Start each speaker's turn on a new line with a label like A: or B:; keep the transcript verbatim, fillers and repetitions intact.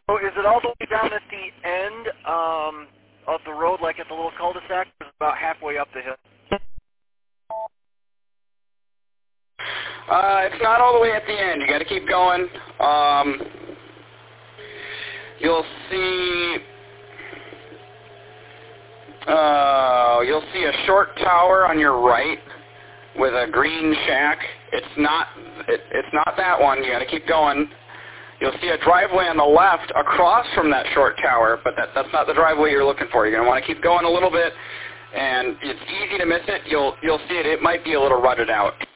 A: So is it all the way down at the end um, of the road, like at the little cul-de-sac, or is it about halfway up the hill?
B: Uh, it's not all the way at the end. You got to keep going. Um, you'll see. Uh, you'll see a short tower on your right with a green shack. It's not. It, it's not that one. You got to keep going. You'll see a driveway on the left across from that short tower, but that, that's not the driveway you're looking for. You're going to want to keep going a little bit, and it's easy to miss it. You'll you'll see it. It might be a little rutted out.